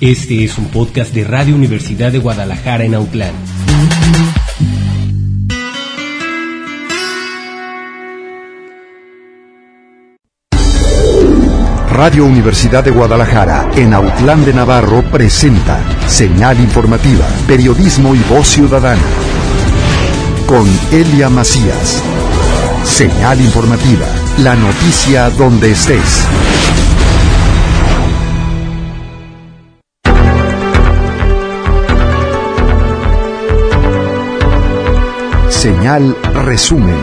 Este es un podcast de Radio Universidad de Guadalajara en Autlán. Radio Universidad de Guadalajara en Autlán de Navarro presenta Señal Informativa, Periodismo y Voz Ciudadana. Con Elia Macías. Señal Informativa, la noticia donde estés. Señal Resumen.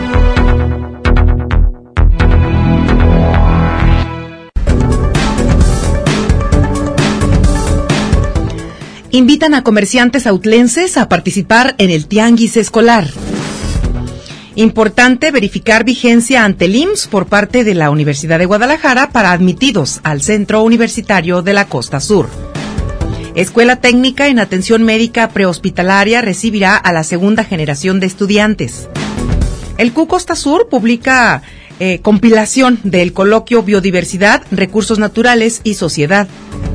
Invitan a comerciantes autlenses a participar en el Tianguis Escolar. Importante verificar vigencia ante el IMSS por parte de la Universidad de Guadalajara para admitidos al Centro Universitario de la Costa Sur. Escuela Técnica en Atención Médica Prehospitalaria recibirá a la segunda generación de estudiantes. El CU Costa Sur publica compilación del coloquio Biodiversidad, Recursos Naturales y Sociedad.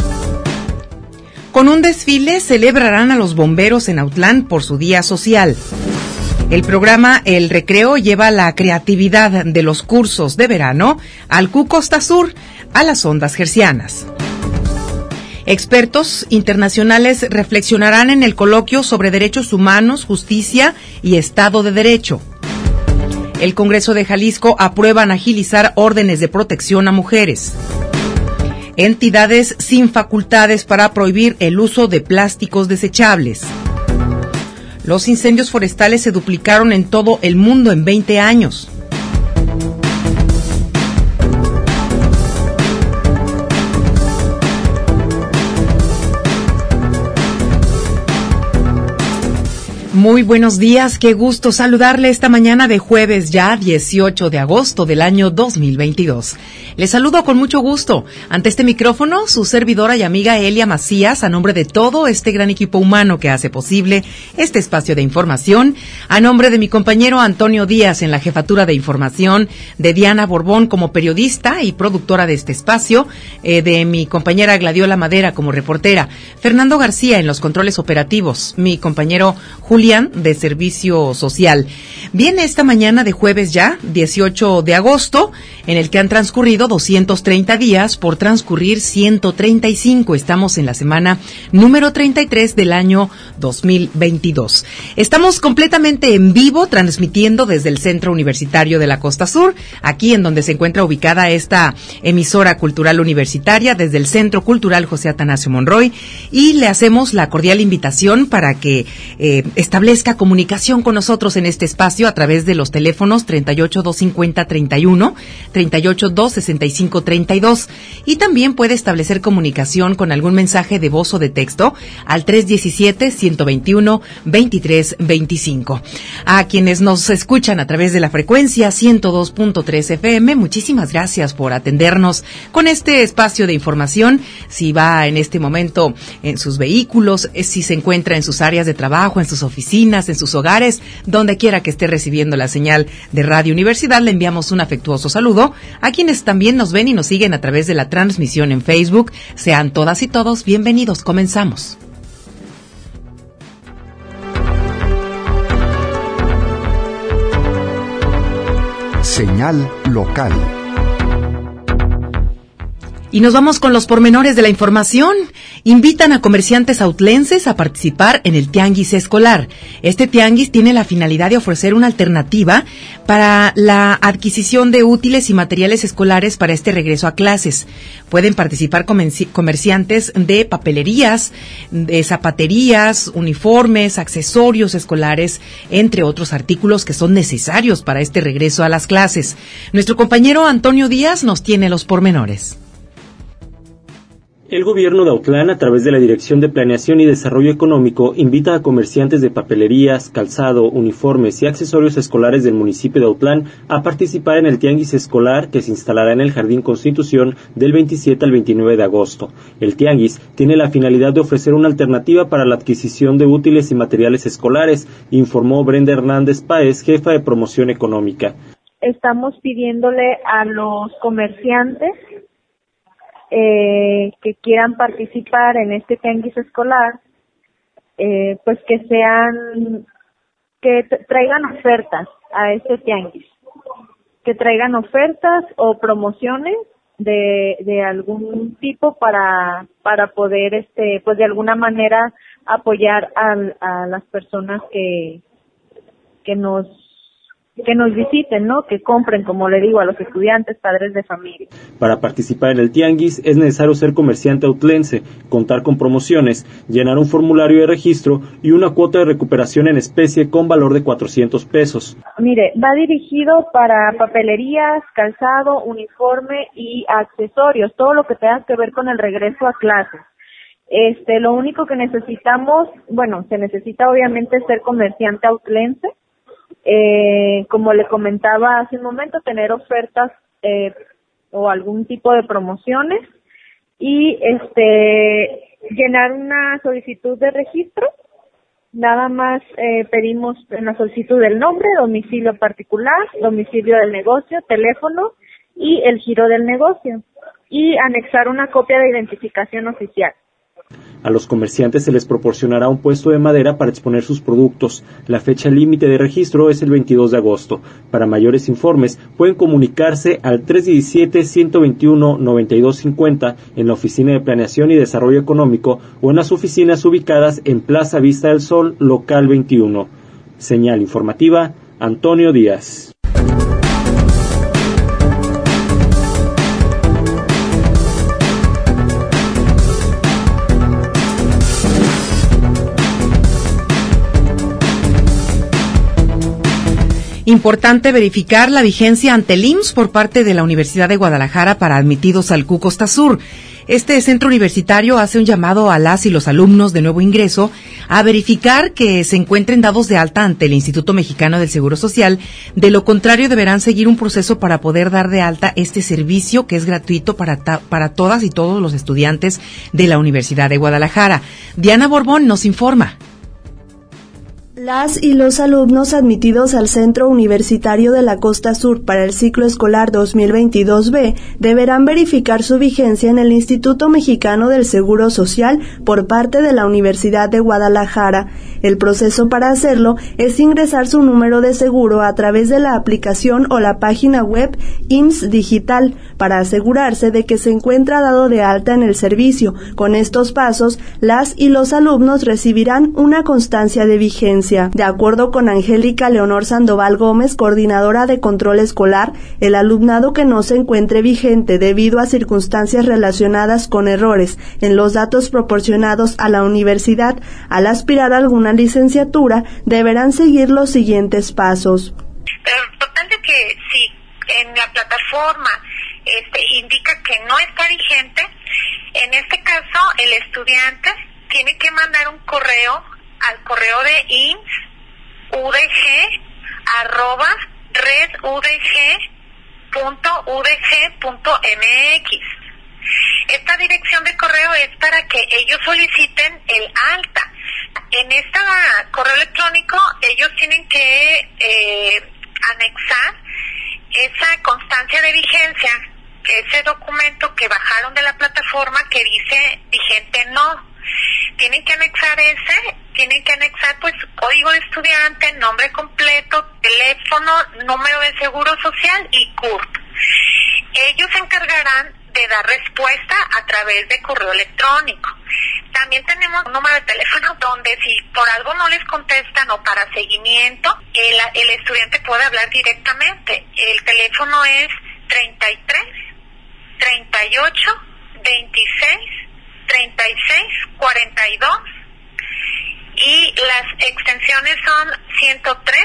Con un desfile celebrarán a los bomberos en Autlán por su día social. El programa El Recreo lleva la creatividad de los cursos de verano al CU Costa Sur, a las ondas hercianas. Expertos internacionales reflexionarán en el coloquio sobre derechos humanos, justicia y Estado de Derecho. El Congreso de Jalisco aprueban agilizar órdenes de protección a mujeres. Entidades sin facultades para prohibir el uso de plásticos desechables. Los incendios forestales se duplicaron en todo el mundo en 20 años. Muy buenos días, qué gusto saludarle esta mañana de jueves ya 18 de agosto del año 2022. Les saludo con mucho gusto. Ante este micrófono, su servidora y amiga Elia Macías, a nombre de todo este gran equipo humano que hace posible este espacio de información, a nombre de mi compañero Antonio Díaz en la jefatura de información, de Diana Borbón como periodista y productora de este espacio, de mi compañera Gladiola Madera como reportera, Fernando García en los controles operativos, mi compañero Julián de Servicio Social. Viene esta mañana de jueves ya, 18 de agosto, en el que han transcurrido 230 días por transcurrir 135. Estamos en la semana número 33 del año 2022. Estamos completamente en vivo, transmitiendo desde el Centro Universitario de la Costa Sur, aquí en donde se encuentra ubicada esta emisora cultural universitaria, desde el Centro Cultural José Atanasio Monroy, y le hacemos la cordial invitación para que establezca comunicación con nosotros en este espacio a través de los teléfonos 38-250-31, 38-265-32, y también puede establecer comunicación con algún mensaje de voz o de texto al 317-121-2325. A quienes nos escuchan a través de la frecuencia 102.3 FM, muchísimas gracias por atendernos con este espacio de información. Si va en este momento en sus vehículos, si se encuentra en sus áreas de trabajo, en sus oficinas, en sus hogares, donde quiera que esté recibiendo la señal de Radio Universidad, le enviamos un afectuoso saludo a quienes también nos ven y nos siguen a través de la transmisión en Facebook. Sean todas y todos bienvenidos. Comenzamos. Señal local. Y nos vamos con los pormenores de la información. Invitan a comerciantes autlenses a participar en el Tianguis Escolar. Este Tianguis tiene la finalidad de ofrecer una alternativa para la adquisición de útiles y materiales escolares para este regreso a clases. Pueden participar comerciantes de papelerías, de zapaterías, uniformes, accesorios escolares, entre otros artículos que son necesarios para este regreso a las clases. Nuestro compañero Antonio Díaz nos tiene los pormenores. El gobierno de Autlán, a través de la Dirección de Planeación y Desarrollo Económico, invita a comerciantes de papelerías, calzado, uniformes y accesorios escolares del municipio de Autlán a participar en el Tianguis Escolar que se instalará en el Jardín Constitución del 27 al 29 de agosto. El Tianguis tiene la finalidad de ofrecer una alternativa para la adquisición de útiles y materiales escolares, informó Brenda Hernández Páez, jefa de Promoción Económica. Estamos pidiéndole a los comerciantes que quieran participar en este tianguis escolar, pues que traigan ofertas a este tianguis, que traigan ofertas o promociones de algún tipo para poder pues de alguna manera apoyar a las personas que nos visiten, ¿no? Que compren, como le digo, a los estudiantes, padres de familia. Para participar en el tianguis es necesario ser comerciante autlense, contar con promociones, llenar un formulario de registro y una cuota de recuperación en especie con valor de 400 pesos. Mire, va dirigido para papelerías, calzado, uniforme y accesorios, todo lo que tenga que ver con el regreso a clases. Lo único que necesitamos, se necesita obviamente ser comerciante autlense. Como le comentaba hace un momento, tener ofertas o algún tipo de promociones y llenar una solicitud de registro. Nada más pedimos en la solicitud el nombre, domicilio particular, domicilio del negocio, teléfono y el giro del negocio, y anexar una copia de identificación oficial. A los comerciantes se les proporcionará un puesto de madera para exponer sus productos. La fecha límite de registro es el 22 de agosto. Para mayores informes pueden comunicarse al 317-121-9250 en la Oficina de Planeación y Desarrollo Económico o en las oficinas ubicadas en Plaza Vista del Sol, local 21. Señal informativa, Antonio Díaz. Importante verificar la vigencia ante el IMSS por parte de la Universidad de Guadalajara para admitidos al CU Costa Sur. Este centro universitario hace un llamado a las y los alumnos de nuevo ingreso a verificar que se encuentren dados de alta ante el Instituto Mexicano del Seguro Social. De lo contrario, deberán seguir un proceso para poder dar de alta este servicio, que es gratuito para todas y todos los estudiantes de la Universidad de Guadalajara. Diana Borbón nos informa. Las y los alumnos admitidos al Centro Universitario de la Costa Sur para el ciclo escolar 2022B deberán verificar su vigencia en el Instituto Mexicano del Seguro Social por parte de la Universidad de Guadalajara. El proceso para hacerlo es ingresar su número de seguro a través de la aplicación o la página web IMSS Digital para asegurarse de que se encuentra dado de alta en el servicio. Con estos pasos, las y los alumnos recibirán una constancia de vigencia. De acuerdo con Angélica Leonor Sandoval Gómez, coordinadora de control escolar, el alumnado que no se encuentre vigente debido a circunstancias relacionadas con errores en los datos proporcionados a la universidad al aspirar a alguna licenciatura deberán seguir los siguientes pasos. Pero total de que si en la plataforma indica que no está vigente, en este caso el estudiante tiene que mandar un correo al correo de insudg@redudg.udg.mx. Esta dirección de correo es para que ellos soliciten el alta. En este correo electrónico ellos tienen que anexar esa constancia de vigencia, ese documento que bajaron de la plataforma que dice vigente no. Tienen que anexar pues su código de estudiante, nombre completo, teléfono, número de seguro social y CURP. Ellos se encargarán de dar respuesta a través de correo electrónico. También tenemos un número de teléfono donde si por algo no les contestan o para seguimiento, el estudiante puede hablar directamente. El teléfono es 33 38 26 36 42 y las extensiones son 103,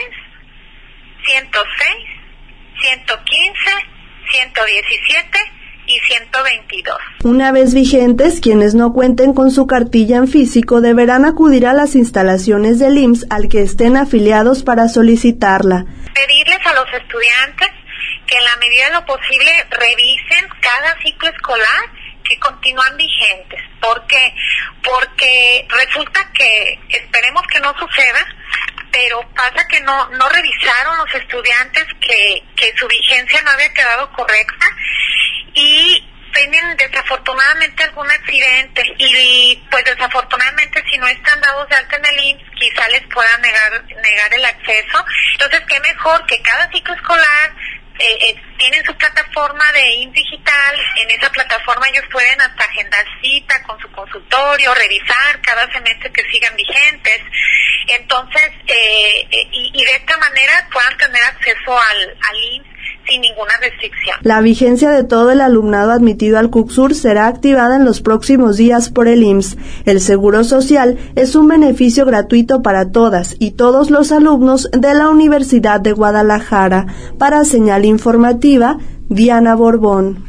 106, 115, 117 y 122. Una vez vigentes, quienes no cuenten con su cartilla en físico deberán acudir a las instalaciones del IMSS al que estén afiliados para solicitarla. Pedirles a los estudiantes que en la medida de lo posible revisen cada ciclo escolar que continúan vigentes. ¿Por qué? Porque resulta que, esperemos que no suceda, pero pasa que no revisaron los estudiantes que su vigencia no había quedado correcta y sufren desafortunadamente algún accidente y pues desafortunadamente si no están dados de alta en el IMSS quizá les puedan negar el acceso. Entonces qué mejor que cada ciclo escolar tienen su plataforma de IMSS Digital. En esa plataforma ellos pueden hasta agendar cita con su consultorio, revisar cada semestre que sigan vigentes. Entonces, y de esta manera puedan tener acceso al IMSS sin ninguna restricción. La vigencia de todo el alumnado admitido al CUCSUR será activada en los próximos días por el IMSS. El Seguro Social es un beneficio gratuito para todas y todos los alumnos de la Universidad de Guadalajara. Para Señal Informativa, Diana Borbón.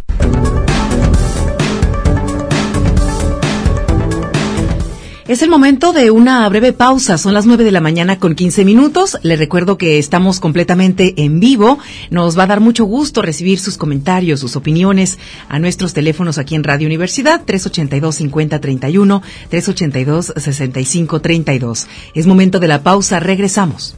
Es el momento de una breve pausa. Son las 9 de la mañana con 15 minutos. Les recuerdo que estamos completamente en vivo. Nos va a dar mucho gusto recibir sus comentarios, sus opiniones a nuestros teléfonos aquí en Radio Universidad, 382-5031, 382-6532. Es momento de la pausa. Regresamos.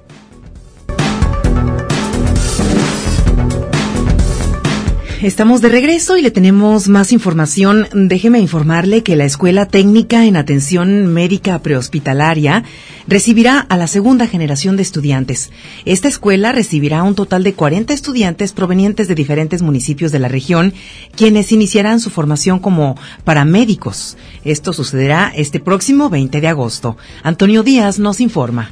Estamos de regreso y le tenemos más información. Déjeme informarle que la Escuela Técnica en Atención Médica Prehospitalaria recibirá a la segunda generación de estudiantes. Esta escuela recibirá un total de 40 estudiantes provenientes de diferentes municipios de la región, quienes iniciarán su formación como paramédicos. Esto sucederá este próximo 20 de agosto. Antonio Díaz nos informa.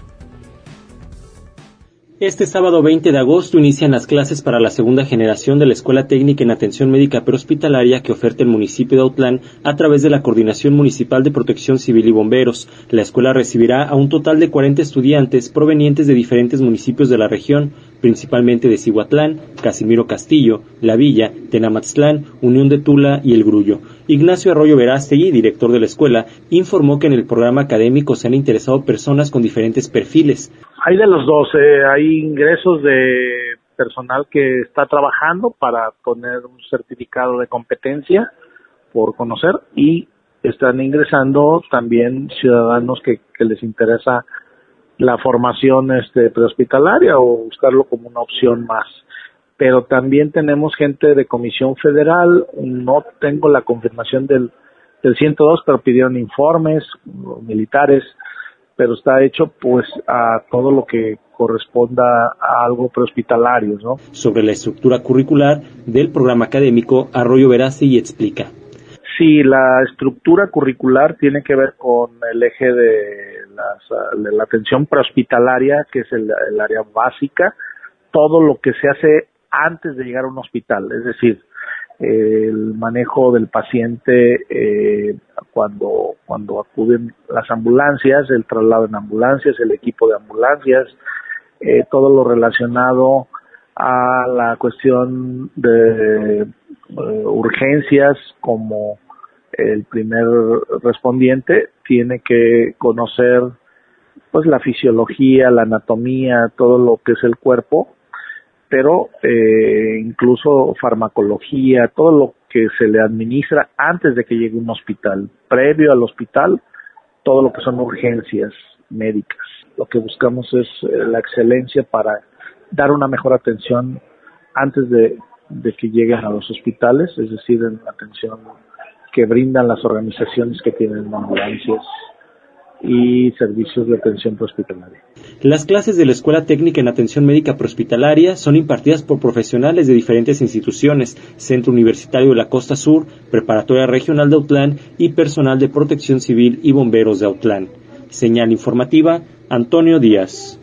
Este sábado 20 de agosto inician las clases para la segunda generación de la Escuela Técnica en Atención Médica Prehospitalaria que oferta el municipio de Autlán a través de la Coordinación Municipal de Protección Civil y Bomberos. La escuela recibirá a un total de 40 estudiantes provenientes de diferentes municipios de la región, principalmente de Cihuatlán, Casimiro Castillo, La Villa, Tenamatztlán, Unión de Tula y El Grullo. Ignacio Arroyo Verástegui, director de la escuela, informó que en el programa académico se han interesado personas con diferentes perfiles. Hay de los dos, hay ingresos de personal que está trabajando para poner un certificado de competencia por conocer y están ingresando también ciudadanos que les interesa la formación prehospitalaria o buscarlo como una opción más. Pero también tenemos gente de Comisión Federal, no tengo la confirmación del 102, pero pidieron informes militares, pero está hecho pues a todo lo que corresponda a algo prehospitalario, ¿no? Sobre la estructura curricular del programa académico, Arroyo Verástegui explica. Sí, la estructura curricular tiene que ver con el eje de la atención prehospitalaria, que es el área básica, todo lo que se hace antes de llegar a un hospital, es decir, el manejo del paciente cuando acuden las ambulancias, el traslado en ambulancias, el equipo de ambulancias, todo lo relacionado a la cuestión de urgencias, como el primer respondiente tiene que conocer pues la fisiología, la anatomía, todo lo que es el cuerpo, pero incluso farmacología, todo lo que se le administra antes de que llegue a un hospital. Previo al hospital, todo lo que son urgencias médicas. Lo que buscamos es la excelencia para dar una mejor atención antes de que lleguen a los hospitales, es decir, en la atención que brindan las organizaciones que tienen ambulancias y servicios de atención prehospitalaria. Las clases de la Escuela Técnica en Atención Médica Prehospitalaria son impartidas por profesionales de diferentes instituciones, Centro Universitario de la Costa Sur, Preparatoria Regional de Autlán y personal de Protección Civil y Bomberos de Autlán. Señal informativa, Antonio Díaz.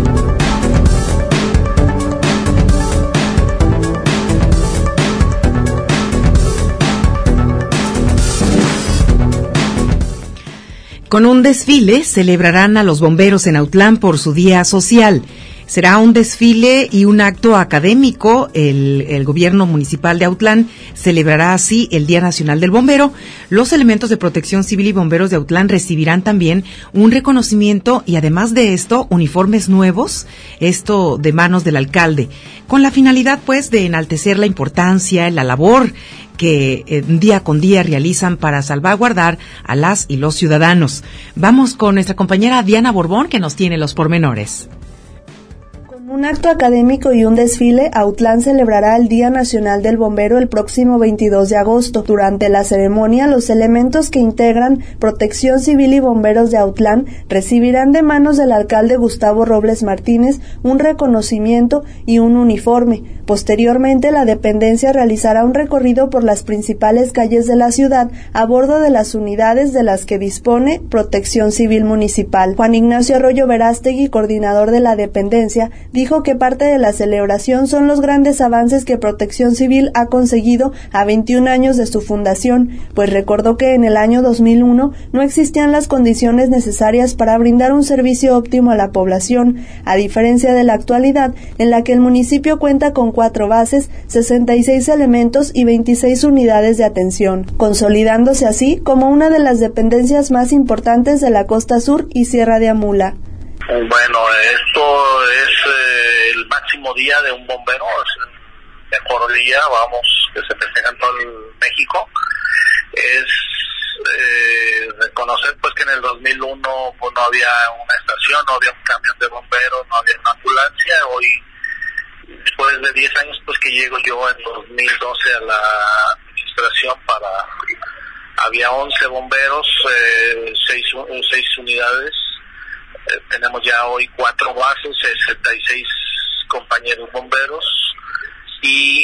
Con un desfile celebrarán a los bomberos en Autlán por su día social. Será un desfile y un acto académico. El gobierno municipal de Autlán celebrará así el Día Nacional del Bombero. Los elementos de Protección Civil y Bomberos de Autlán recibirán también un reconocimiento y además de esto, uniformes nuevos, esto de manos del alcalde, con la finalidad pues de enaltecer la importancia, la labor que día con día realizan para salvaguardar a las y los ciudadanos. Vamos con nuestra compañera Diana Borbón, que nos tiene los pormenores. Un acto académico y un desfile, Autlán celebrará el Día Nacional del Bombero el próximo 22 de agosto. Durante la ceremonia, los elementos que integran Protección Civil y Bomberos de Autlán recibirán de manos del alcalde Gustavo Robles Martínez un reconocimiento y un uniforme. Posteriormente, la dependencia realizará un recorrido por las principales calles de la ciudad a bordo de las unidades de las que dispone Protección Civil Municipal. Juan Ignacio Arroyo Verástegui, coordinador de la dependencia, dijo que parte de la celebración son los grandes avances que Protección Civil ha conseguido a 21 años de su fundación, pues recordó que en el año 2001 no existían las condiciones necesarias para brindar un servicio óptimo a la población, a diferencia de la actualidad, en la que el municipio cuenta con 4 bases, 66 elementos y 26 unidades de atención, consolidándose así como una de las dependencias más importantes de la Costa Sur y Sierra de Amula. Bueno, esto es el máximo día de un bombero, es el mejor día, que se festeja en todo México. Es reconocer pues que en el 2001 pues no había una estación, no había un camión de bomberos, no había una ambulancia. Hoy, después de 10 años pues que llego yo en 2012 a la administración, había 11 bomberos, 6 unidades. Tenemos ya hoy 4 bases, 66 compañeros bomberos y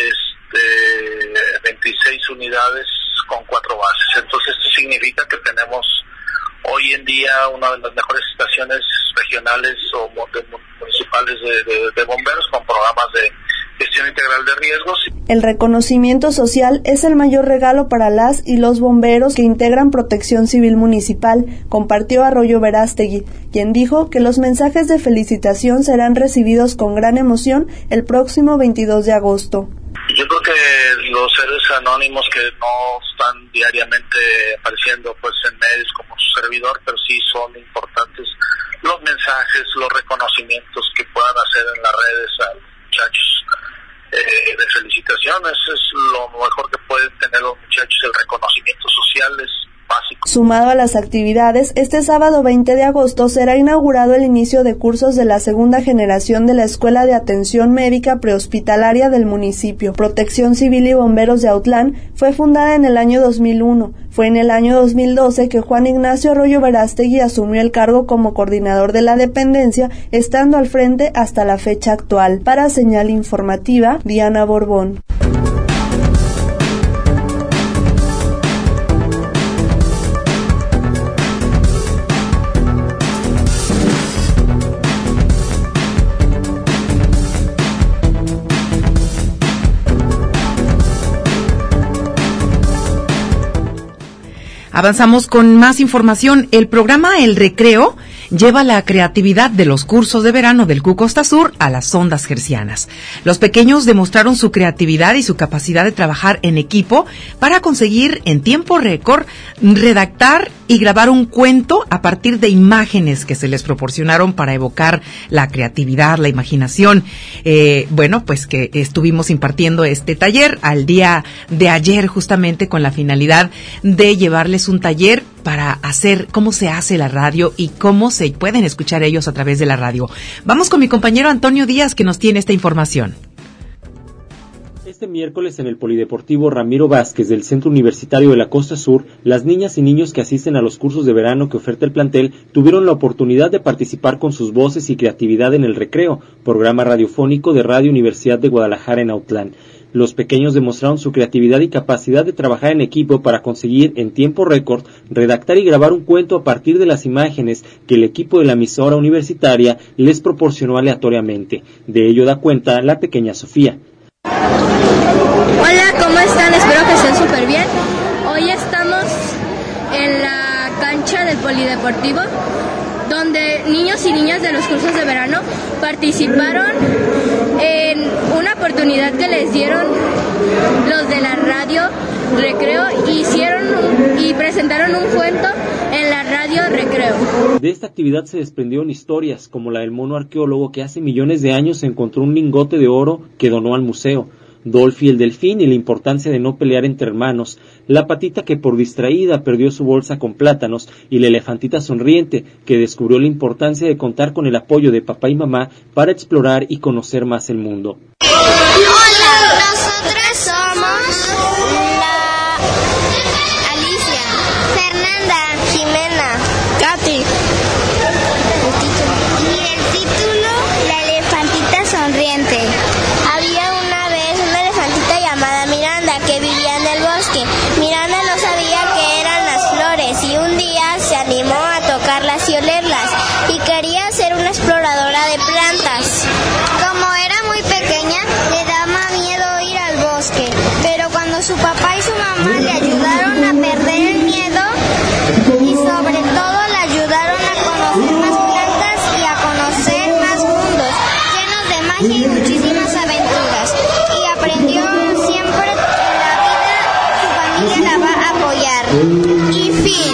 26 unidades con 4 bases. Entonces esto significa que tenemos hoy en día una de las mejores estaciones regionales o municipales de bomberos con programas de gestión integral de riesgos. El reconocimiento social es el mayor regalo para las y los bomberos que integran Protección Civil Municipal, compartió Arroyo Verástegui, quien dijo que los mensajes de felicitación serán recibidos con gran emoción el próximo 22 de agosto. Yo creo que los seres anónimos que no están diariamente apareciendo pues en medios como su servidor, pero sí son importantes los mensajes, los reconocimientos que puedan hacer en las redes a los muchachos de felicitaciones. Es lo mejor que pueden tener los muchachos, el reconocimiento social es básico. Sumado a las actividades, este sábado 20 de agosto será inaugurado el inicio de cursos de la segunda generación de la Escuela de Atención Médica Prehospitalaria del municipio. Protección Civil y Bomberos de Autlán fue fundada en el año 2001. Fue en el año 2012 que Juan Ignacio Arroyo Verástegui asumió el cargo como coordinador de la dependencia, estando al frente hasta la fecha actual. Para Señal Informativa, Diana Borbón. Avanzamos con más información. El programa El Recreo lleva la creatividad de los cursos de verano del CU Costa Sur a las ondas hercianas. Los pequeños demostraron su creatividad y su capacidad de trabajar en equipo para conseguir en tiempo récord redactar y grabar un cuento a partir de imágenes que se les proporcionaron para evocar la creatividad, la imaginación. Pues que estuvimos impartiendo este taller al día de ayer justamente con la finalidad de llevarles un taller para hacer cómo se hace la radio y cómo se pueden escuchar ellos a través de la radio. Vamos con mi compañero Antonio Díaz, que nos tiene esta información. Este miércoles en el Polideportivo Ramiro Vázquez del Centro Universitario de la Costa Sur, las niñas y niños que asisten a los cursos de verano que oferta el plantel tuvieron la oportunidad de participar con sus voces y creatividad en El Recreo, programa radiofónico de Radio Universidad de Guadalajara en Autlán. Los pequeños demostraron su creatividad y capacidad de trabajar en equipo para conseguir en tiempo récord redactar y grabar un cuento a partir de las imágenes que el equipo de la emisora universitaria les proporcionó aleatoriamente. De ello da cuenta la pequeña Sofía. Hola, ¿cómo están? Espero que estén súper bien. Hoy estamos en la cancha del Polideportivo, donde niños y niñas de los cursos de verano participaron en una oportunidad que les dieron los de la radio Recreo, y presentaron un cuento en la radio Recreo. De esta actividad se desprendieron historias como la del mono arqueólogo que hace millones de años encontró un lingote de oro que donó al museo. Dolphy el delfín y la importancia de no pelear entre hermanos, la patita que por distraída perdió su bolsa con plátanos y la elefantita sonriente que descubrió la importancia de contar con el apoyo de papá y mamá para explorar y conocer más el mundo. Hola, nosotras somos la Alicia, Fernanda, Jimena, Katy. Y el título, La elefantita sonriente. Había una vez una elefantita llamada Miranda que vivía en el bosque. Miranda no sabía qué eran las flores y un día se animó a tocarlas y olerlas y quería ser una exploradora de plantas. Como era muy pequeña, le daba miedo ir al bosque, pero cuando su papá y su mamá le ayudaron a perder el miedo y sobre todo le ayudaron a conocer más plantas y a conocer más mundos llenos de magia y muchísimas aventuras, y aprendió siempre en la vida su familia la va a apoyar. Y fin.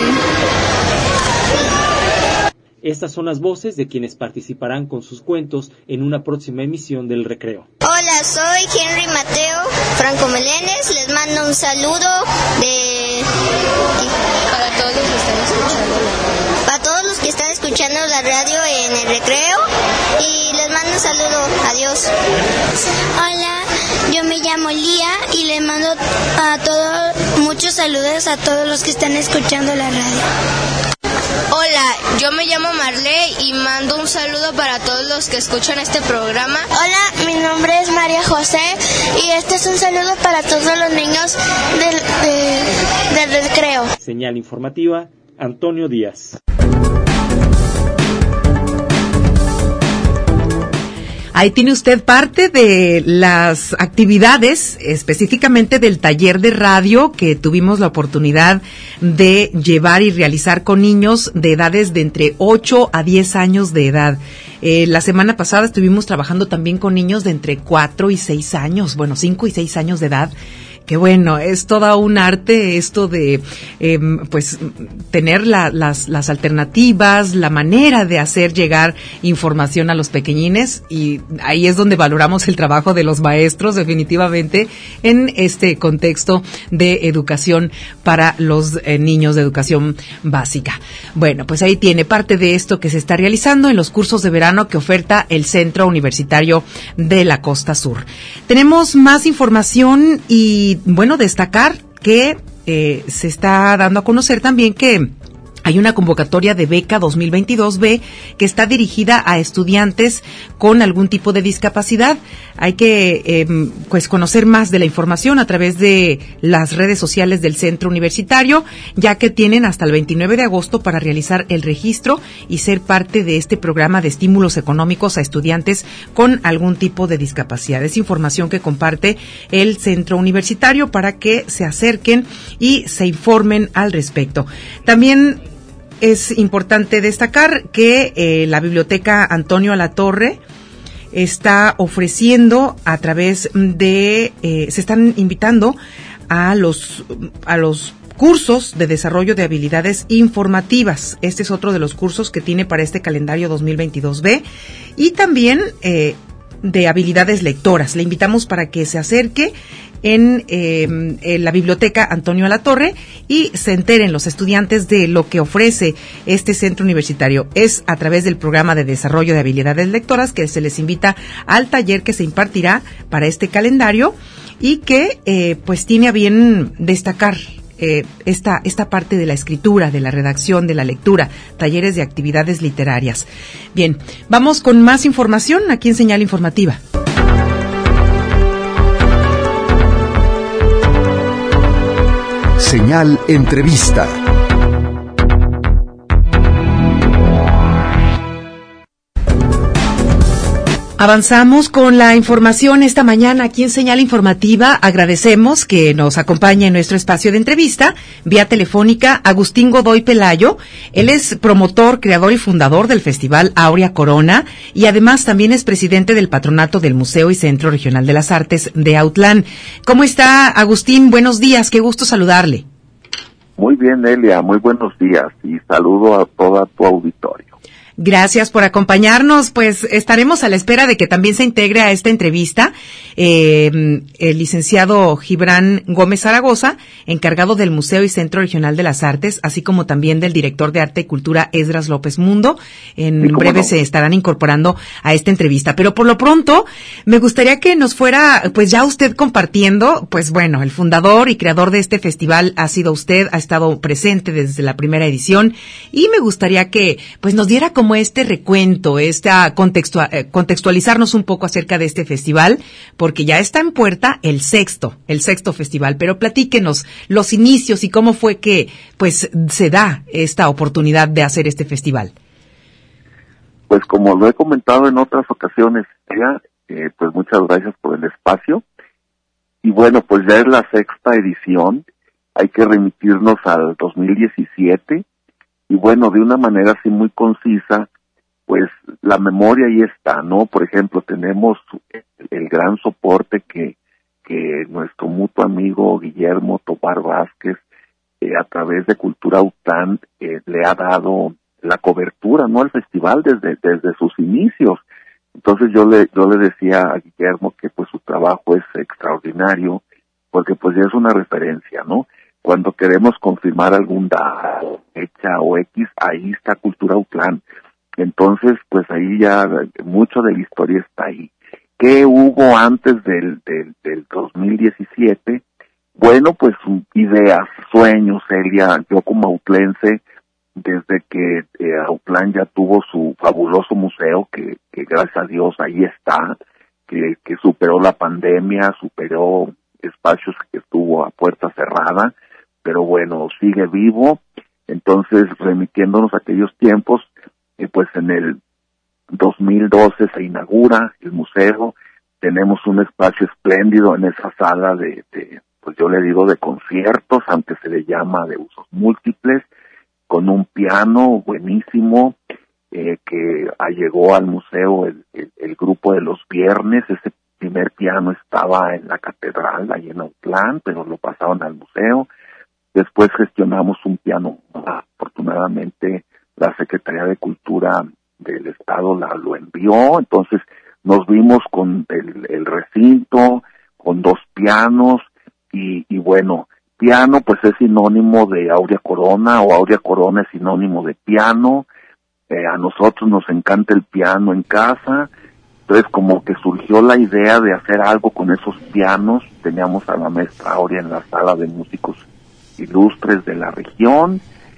Estas son las voces de quienes participarán con sus cuentos en una próxima emisión del Recreo. Hola, soy Henry Mateo Franco Meléndez. Les mando un saludo para todos los que están escuchando la radio en el Recreo, y les mando un saludo. Adiós. Hola, yo me llamo Lía y les mando muchos saludos a todos los que están escuchando la radio. Hola, yo me llamo Marley y mando un saludo para todos los que escuchan este programa. Hola, mi nombre es María José y este es un saludo para todos los niños del Recreo. Señal informativa, Antonio Díaz. Ahí tiene usted parte de las actividades, específicamente del taller de radio que tuvimos la oportunidad de llevar y realizar con niños de edades de entre 8 a 10 años de edad. La semana pasada estuvimos trabajando también con niños de entre 4 y 6 años, 5 y 6 años de edad. Que bueno, es toda un arte esto de pues tener las alternativas, la manera de hacer llegar información a los pequeñines, y ahí es donde valoramos el trabajo de los maestros definitivamente en este contexto de educación para los niños de educación básica. Bueno, pues ahí tiene parte de esto que se está realizando en los cursos de verano que oferta el Centro Universitario de la Costa Sur. Tenemos más información y bueno, destacar que se está dando a conocer también que hay una convocatoria de beca 2022B que está dirigida a estudiantes con algún tipo de discapacidad. Hay que pues conocer más de la información a través de las redes sociales del Centro Universitario, ya que tienen hasta el 29 de agosto para realizar el registro y ser parte de este programa de estímulos económicos a estudiantes con algún tipo de discapacidad. Es información que comparte el Centro Universitario para que se acerquen y se informen al respecto. También es importante destacar que la Biblioteca Antonio Alatorre está ofreciendo a través de, se están invitando a los cursos de desarrollo de habilidades informativas. Este es otro de los cursos que tiene para este calendario 2022B, y también de habilidades lectoras. Le invitamos para que se acerque en la Biblioteca Antonio Alatorre y se enteren los estudiantes de lo que ofrece este centro universitario. Es a través del programa de desarrollo de habilidades lectoras que se les invita al taller que se impartirá para este calendario y que pues tiene a bien destacar esta parte de la escritura, de la redacción, de la lectura, talleres de actividades literarias. Bien, vamos con más información aquí en Señal Informativa. Señal Entrevista. Avanzamos con la información esta mañana aquí en Señal Informativa. Agradecemos que nos acompañe en nuestro espacio de entrevista vía telefónica Agustín Godoy Pelayo. Él es promotor, creador y fundador del Festival Áurea Corona y además también es presidente del patronato del Museo y Centro Regional de las Artes de Autlán. ¿Cómo está, Agustín? Buenos días, qué gusto saludarle. Muy bien, Elia, muy buenos días y saludo a toda tu auditorio. Gracias por acompañarnos. Pues estaremos a la espera de que también se integre a esta entrevista el licenciado Gibran Gómez Zaragoza, encargado del Museo y Centro Regional de las Artes, así como también del director de Arte y Cultura Esdras López Mundo. En breve se estarán incorporando a esta entrevista. Pero por lo pronto, me gustaría que nos fuera, pues ya usted compartiendo, pues bueno, el fundador y creador de este festival ha sido usted, ha estado presente desde la primera edición, y me gustaría que pues nos diera como este recuento, contextualizarnos un poco acerca de este festival, porque ya está en puerta el sexto festival, pero platíquenos los inicios y cómo fue que pues se da esta oportunidad de hacer este festival. Pues como lo he comentado en otras ocasiones, pues muchas gracias por el espacio. Y bueno, pues ya es la sexta edición, hay que remitirnos al 2017, y bueno, de una manera así muy concisa, pues la memoria ahí está, ¿no? Por ejemplo, tenemos el gran soporte que nuestro mutuo amigo Guillermo Tobar Vázquez, a través de Cultura Autlán, le ha dado la cobertura, ¿no?, al festival desde sus inicios. Entonces yo le decía a Guillermo que pues su trabajo es extraordinario, porque pues ya es una referencia, ¿no? Cuando queremos confirmar algún dato, fecha o X, ahí está Cultura Autlán. Entonces, pues ahí ya mucho de la historia está ahí. ¿Qué hubo antes del 2017? Bueno, pues ideas, sueños, Elia. Yo como autlense, desde que Autlán ya tuvo su fabuloso museo, que gracias a Dios ahí está, que superó la pandemia, superó espacios que estuvo a puerta cerrada, pero bueno, sigue vivo. Entonces, remitiéndonos a aquellos tiempos, pues en el 2012 se inaugura el museo, tenemos un espacio espléndido en esa sala pues yo le digo de conciertos, aunque se le llama de usos múltiples, con un piano buenísimo, que llegó al museo el grupo de los viernes. Ese primer piano estaba en la catedral, ahí en Autlán, pero lo pasaron al museo. Después gestionamos un piano, afortunadamente la Secretaría de Cultura del Estado lo envió, entonces nos vimos con el recinto, con 2 pianos, y bueno, piano pues es sinónimo de Áurea Corona, o Áurea Corona es sinónimo de piano. A nosotros nos encanta el piano en casa, entonces como que surgió la idea de hacer algo con esos pianos. Teníamos a la maestra Áurea en la sala de músicos ilustres de la región,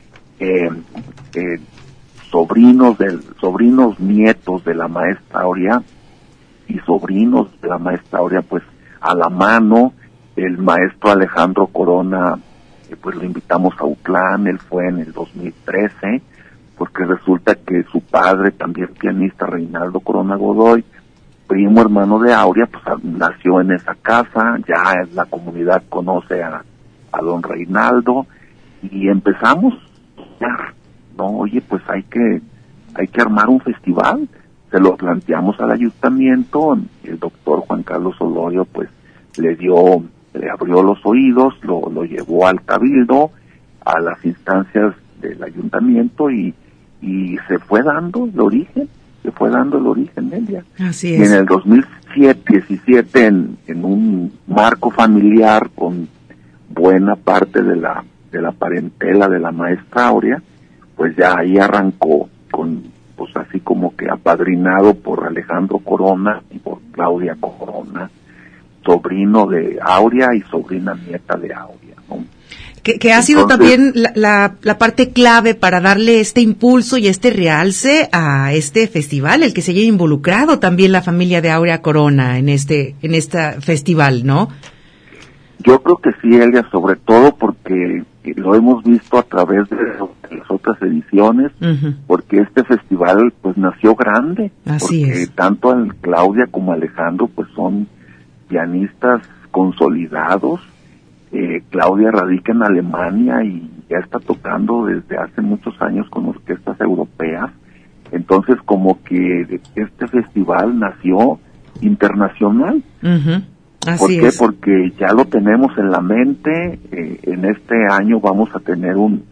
sobrinos nietos de la maestra Áurea y sobrinos de la maestra Áurea, pues a la mano. El maestro Alejandro Corona, pues lo invitamos a Autlán, él fue en el 2013, porque resulta que su padre, también pianista, Reinaldo Corona Godoy, primo hermano de Áurea, pues nació en esa casa. Ya la comunidad conoce a don Reinaldo, y empezamos, no, oye, pues hay que armar un festival. Se lo planteamos al ayuntamiento, el doctor Juan Carlos Olorio pues le abrió los oídos, lo llevó al cabildo, a las instancias del ayuntamiento, y se fue dando el origen, Elia. Así es. Y en el 2017, en un marco familiar con buena parte de la parentela de la maestra Áurea, pues ya ahí arrancó pues así como que apadrinado por Alejandro Corona y por Claudia Corona, sobrino de Áurea y sobrina nieta de Áurea, ¿no? Que ha sido también la parte clave para darle este impulso y este realce a este festival, el que se haya involucrado también la familia de Áurea Corona en este festival, ¿no? Yo creo que sí, Elia, sobre todo porque lo hemos visto a través de las otras ediciones, porque este festival pues nació grande. Así porque es. Tanto Claudia como Alejandro pues son pianistas consolidados. Claudia radica en Alemania y ya está tocando desde hace muchos años con orquestas europeas. Entonces como que este festival nació internacional. ¿Por qué? Porque ya lo tenemos en la mente. En este año vamos a tener un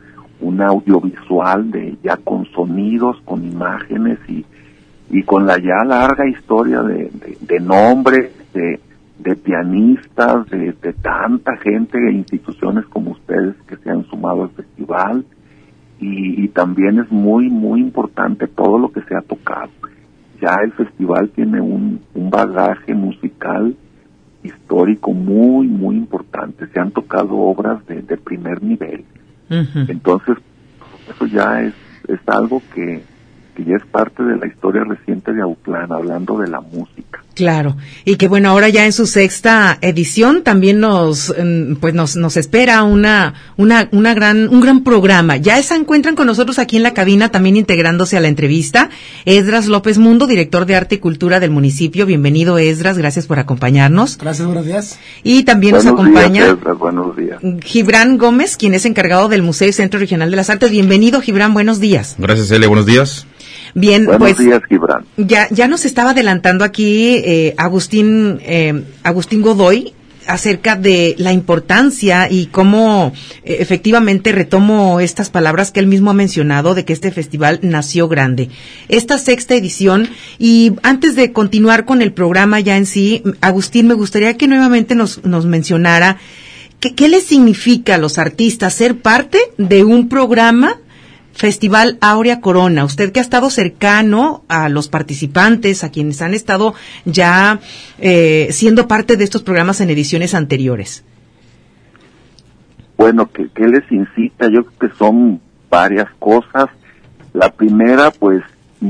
audiovisual ya con sonidos, con imágenes y con la ya larga historia de nombres, de pianistas, de tanta gente e instituciones como ustedes que se han sumado al festival, y también es muy, muy importante todo lo que se ha tocado. Ya el festival tiene un bagaje musical histórico muy, muy importante. Se han tocado obras de primer nivel. Uh-huh. Entonces, eso ya es algo que ya es parte de la historia reciente de Autlán, hablando de la música. Claro, y que bueno, ahora ya en su 6ª edición también nos espera un gran programa. Ya se encuentran con nosotros aquí en la cabina, también integrándose a la entrevista, Esdras López Mundo, director de Arte y Cultura del municipio. Bienvenido, Esdras, gracias por acompañarnos. Gracias, buenos días. Y también nos acompaña Esdras, buenos días. Gibran Gómez, quien es encargado del Museo y Centro Regional de las Artes. Bienvenido, Gibran, buenos días. Gracias, Elia, buenos días. Bien, buenos días, Gibran. Ya nos estaba adelantando aquí Agustín Godoy acerca de la importancia y cómo efectivamente retomo estas palabras que él mismo ha mencionado de que este festival nació grande. Esta 6ª edición, y antes de continuar con el programa ya en sí, Agustín, me gustaría que nuevamente nos mencionara qué le significa a los artistas ser parte de un programa Festival Áurea Corona. Usted que ha estado cercano a los participantes, a quienes han estado ya siendo parte de estos programas en ediciones anteriores. Bueno, ¿qué les incita? Yo creo que son varias cosas. La primera, pues,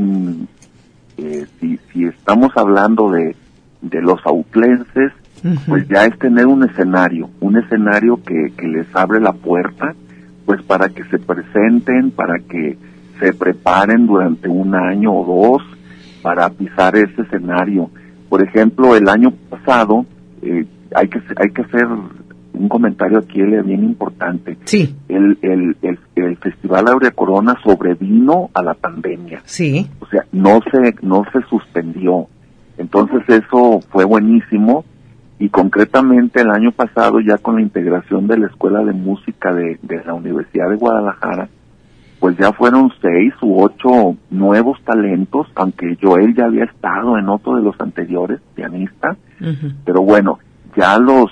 si estamos hablando de los autlenses, uh-huh, pues ya es tener un escenario que les abre la puerta, pues para que se presenten, para que se preparen durante un año o 2 para pisar ese escenario. Por ejemplo, el año pasado, hay que hacer un comentario aquí bien importante. Sí. El Festival Áurea Corona sobrevino a la pandemia. Sí. O sea, no se suspendió. Entonces eso fue buenísimo. Y concretamente el año pasado, ya con la integración de la Escuela de Música de la Universidad de Guadalajara, pues ya fueron 6 u 8 nuevos talentos, aunque Joel ya había estado en otro de los anteriores, pianista, uh-huh, pero bueno, ya los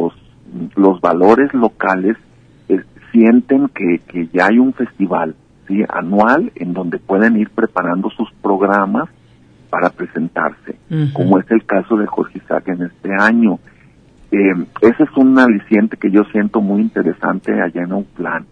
valores locales sienten que ya hay un festival, ¿sí?, anual, en donde pueden ir preparando sus programas para presentarse, uh-huh, como es el caso de Jorge Isaac en este año. Ese es un aliciente que yo siento muy interesante allá en Autlán.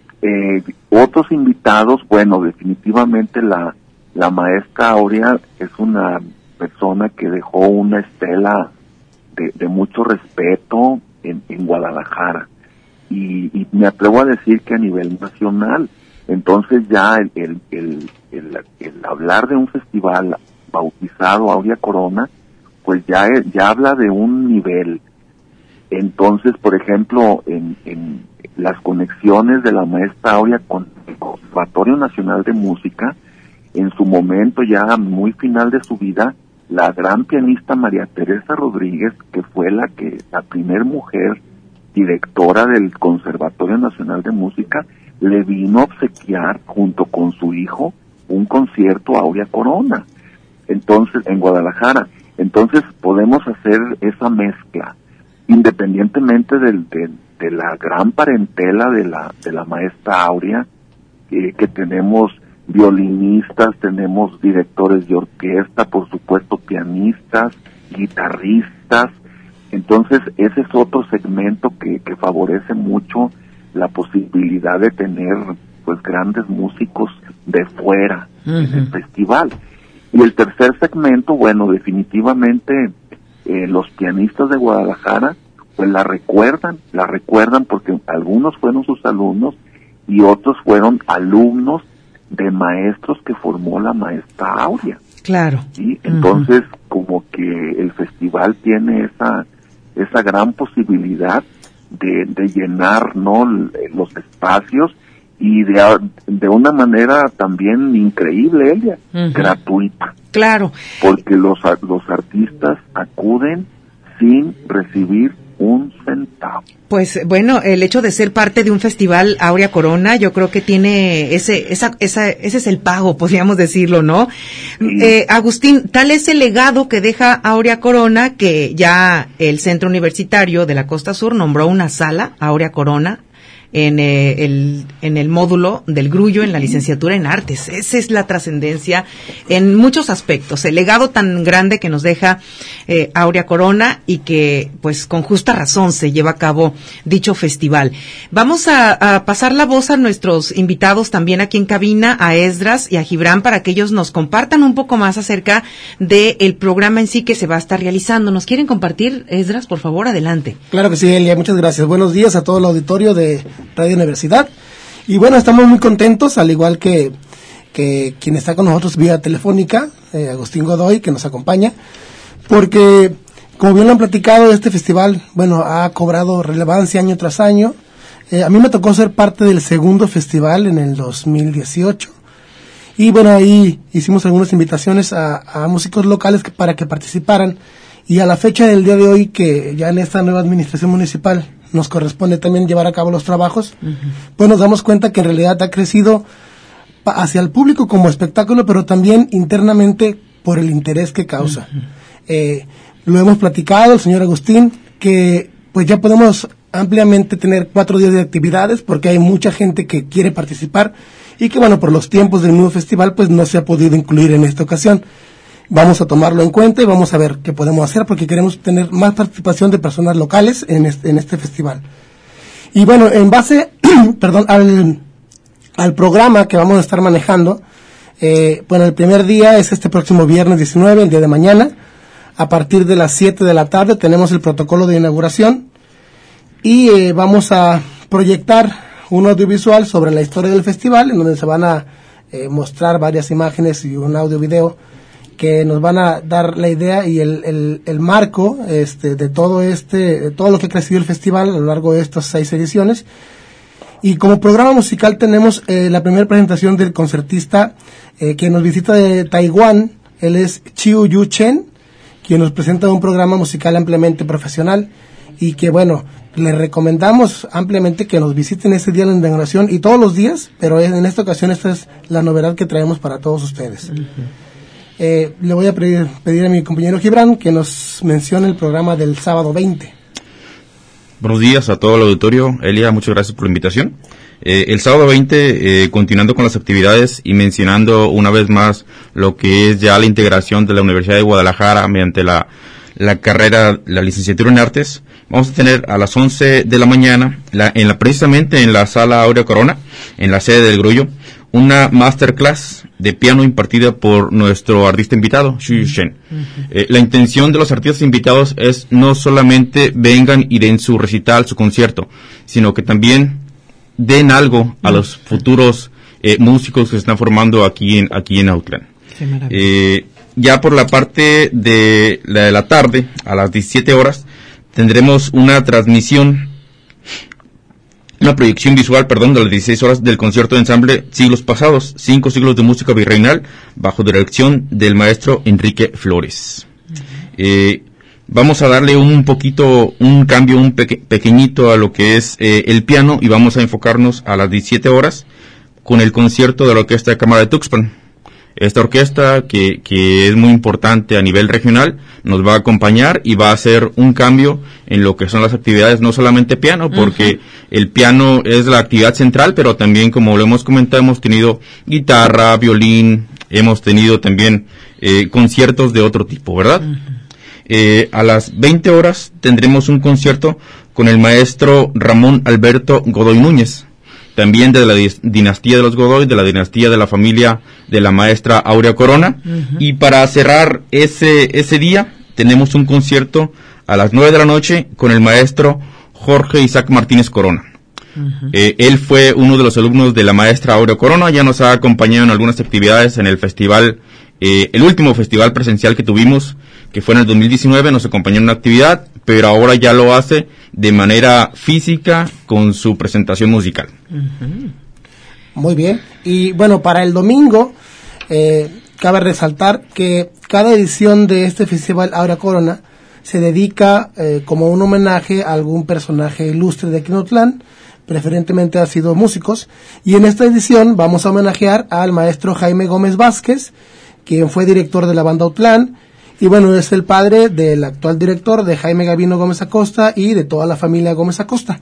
Otros invitados, bueno, definitivamente la maestra Áurea es una persona que dejó una estela de mucho respeto en Guadalajara, y me atrevo a decir que a nivel nacional. Entonces ya el hablar de un festival bautizado Áurea Corona, pues ya habla de un nivel. Entonces, por ejemplo, en las conexiones de la maestra Áurea con el Conservatorio Nacional de Música, en su momento ya muy final de su vida, la gran pianista María Teresa Rodríguez, que fue la primer mujer directora del Conservatorio Nacional de Música, le vino a obsequiar junto con su hijo un concierto Áurea Corona. Entonces, en Guadalajara. Entonces podemos hacer esa mezcla, independientemente de la gran parentela de la maestra Áurea, que tenemos violinistas, tenemos directores de orquesta, por supuesto pianistas, guitarristas. Entonces ese es otro segmento que favorece mucho la posibilidad de tener pues grandes músicos de fuera, uh-huh, en el festival. Y el tercer segmento, bueno, definitivamente los pianistas de Guadalajara pues la recuerdan porque algunos fueron sus alumnos y otros fueron alumnos de maestros que formó la maestra Áurea. Claro. ¿Sí? Entonces, uh-huh, como que el festival tiene esa gran posibilidad de llenar, ¿no?, los espacios, y de una manera también increíble, Elia, uh-huh, gratuita. Claro. Porque los artistas acuden sin recibir un centavo. Pues bueno, el hecho de ser parte de un festival Áurea Corona, yo creo que tiene ese es el pago, podríamos decirlo, ¿no? Agustín, tal es el legado que deja Áurea Corona que ya el Centro Universitario de la Costa Sur nombró una sala Áurea Corona en el módulo del Grullo en la licenciatura en Artes. Esa es la trascendencia en muchos aspectos, el legado tan grande que nos deja Áurea Corona y que pues con justa razón se lleva a cabo dicho festival. Vamos a pasar la voz a nuestros invitados también aquí en cabina, a Esdras y a Gibran, para que ellos nos compartan un poco más acerca del programa en sí que se va a estar realizando. ¿Nos quieren compartir, Esdras? Por favor, adelante. Claro que sí, Elia, muchas gracias. Buenos días a todo el auditorio de Radio Universidad. Y bueno, estamos muy contentos, al igual que quien está con nosotros vía telefónica, Agustín Godoy, que nos acompaña, porque, como bien lo han platicado, este festival, bueno, ha cobrado relevancia año tras año. A mí me tocó ser parte del segundo festival en el 2018. Y bueno, ahí hicimos algunas invitaciones a músicos locales para que participaran. Y a la fecha del día de hoy, que ya en esta nueva administración municipal nos corresponde también llevar a cabo los trabajos, pues nos damos cuenta que en realidad ha crecido hacia el público como espectáculo, pero también internamente por el interés que causa. Lo hemos platicado, el señor Agustín, que pues ya podemos ampliamente tener 4 días de actividades porque hay mucha gente que quiere participar y que bueno, por los tiempos del nuevo festival pues no se ha podido incluir en esta ocasión. Vamos a tomarlo en cuenta y vamos a ver qué podemos hacer porque queremos tener más participación de personas locales en este festival. Y bueno, en base al programa que vamos a estar manejando, bueno, el primer día es este próximo viernes 19, el día de mañana. A partir de las 7 de la tarde tenemos el protocolo de inauguración y vamos a proyectar un audiovisual sobre la historia del festival, en donde se van a mostrar varias imágenes y un audio-video que nos van a dar la idea y el marco de todo lo que ha crecido el festival a lo largo de estas 6 ediciones. Y como programa musical tenemos la primera presentación del concertista que nos visita de Taiwán. Él es Chiu Yu Chen, quien nos presenta un programa musical ampliamente profesional y que bueno, le recomendamos ampliamente que nos visiten ese día de la inauguración y todos los días, pero en esta ocasión esta es la novedad que traemos para todos ustedes. Le voy a pedir a mi compañero Gibran que nos mencione el programa del sábado 20. Buenos días a todo el auditorio. Elia, muchas gracias por la invitación. El sábado 20, continuando con las actividades y mencionando una vez más lo que es ya la integración de la Universidad de Guadalajara mediante la carrera, la licenciatura en Artes, vamos a tener a las 11 de la mañana, precisamente en la sala Áurea Corona, en la sede del Grullo, una masterclass de piano impartida por nuestro artista invitado, Xu Yushen. La intención de los artistas invitados es no solamente vengan y den su recital, su concierto, sino que también den algo a los futuros músicos que se están formando aquí en Autlán. Ya por la parte de la tarde, a las 17 horas, tendremos una proyección visual, de las 16 horas del concierto de ensamble Siglos Pasados, 5 siglos de música virreinal, bajo dirección del maestro Enrique Flores. Vamos a darle un cambio pequeñito a lo que es el piano y vamos a enfocarnos a las 17 horas con el concierto de la Orquesta de Cámara de Tuxpan. Esta orquesta, que es muy importante a nivel regional, nos va a acompañar y va a hacer un cambio en lo que son las actividades, no solamente piano, porque el piano es la actividad central, pero también, como lo hemos comentado, hemos tenido guitarra, violín, hemos tenido también conciertos de otro tipo, ¿verdad? A las 20 horas tendremos un concierto con el maestro Ramón Alberto Godoy Núñez, también de la dinastía de los Godoy, de la dinastía de la familia de la maestra Áurea Corona. Y para cerrar ese día, tenemos un concierto a las 9 de la noche con el maestro Jorge Isaac Martínez Corona. Él fue uno de los alumnos de la maestra Áurea Corona, ya nos ha acompañado en algunas actividades en el festival, el último festival presencial que tuvimos, que fue en el 2019, nos acompañó en una actividad, pero ahora ya lo hace de manera física con su presentación musical. Muy bien. Y bueno, para el domingo, cabe resaltar que cada edición de este festival Áurea Corona se dedica como un homenaje a algún personaje ilustre de aquí en Autlán, preferentemente ha sido músicos, y en esta edición vamos a homenajear al maestro Jaime Gómez Vázquez, quien fue director de la banda Autlán, y bueno, es el padre del actual director, de Jaime Gavino Gómez Acosta, y de toda la familia Gómez Acosta.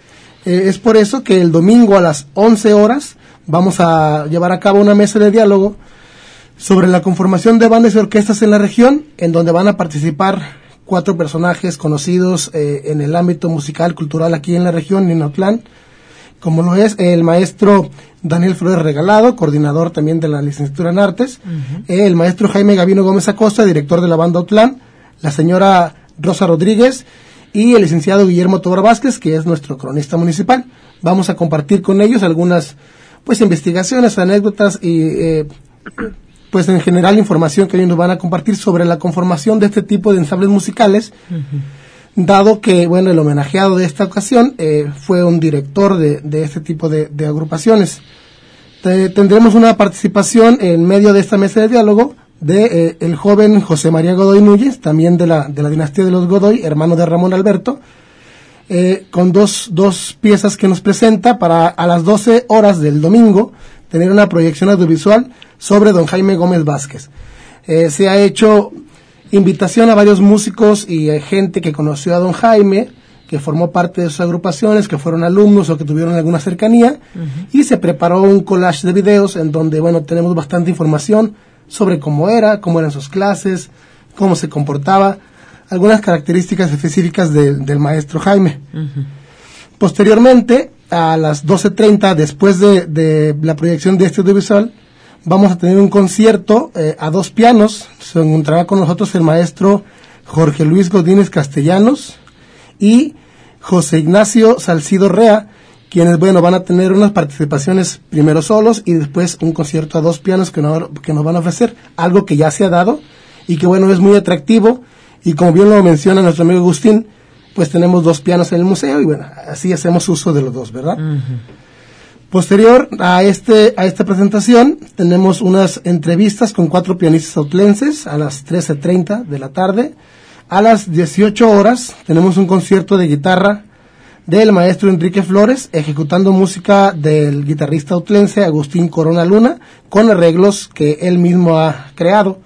Es por eso que el domingo a las 11 horas vamos a llevar a cabo una mesa de diálogo sobre la conformación de bandas y orquestas en la región, en donde van a participar 4 personajes conocidos en el ámbito musical, cultural aquí en la región, en Autlán, como lo es el maestro Daniel Flores Regalado, coordinador también de la licenciatura en Artes, el maestro Jaime Gavino Gómez Acosta, director de la banda Autlán, la señora Rosa Rodríguez y el licenciado Guillermo Tobar Vázquez, que es nuestro cronista municipal. Vamos a compartir con ellos algunas investigaciones, anécdotas y pues en general información que ellos nos van a compartir sobre la conformación de este tipo de ensambles musicales, dado que, bueno, el homenajeado de esta ocasión fue un director de este tipo de agrupaciones. Tendremos una participación en medio de esta mesa de diálogo de el joven José María Godoy Núñez, también de la dinastía de los Godoy, hermano de Ramón Alberto, con dos piezas que nos presenta para a las 12 horas del domingo tener una proyección audiovisual sobre don Jaime Gómez Vázquez. Se ha hecho invitación a varios músicos y gente que conoció a don Jaime, que formó parte de sus agrupaciones, que fueron alumnos o que tuvieron alguna cercanía, y se preparó un collage de videos en donde, bueno, tenemos bastante información sobre cómo eran sus clases, cómo se comportaba, algunas características específicas del maestro Jaime. Posteriormente, a las 12:30, después de la proyección de este audiovisual, vamos a tener un concierto a 2 pianos. Se encontrará con nosotros el maestro Jorge Luis Godínez Castellanos y José Ignacio Salcido Rea, quienes, bueno, van a tener unas participaciones primero solos y después un concierto a 2 pianos que nos van a ofrecer, algo que ya se ha dado y que, bueno, es muy atractivo, y como bien lo menciona nuestro amigo Agustín, pues tenemos 2 pianos en el museo y, bueno, así hacemos uso de los 2, ¿verdad? Posterior a esta presentación, tenemos unas entrevistas con 4 pianistas autlenses a las 13:30 de la tarde. A las 18 horas tenemos un concierto de guitarra del maestro Enrique Flores, ejecutando música del guitarrista autlense Agustín Corona Luna, con arreglos que él mismo ha creado.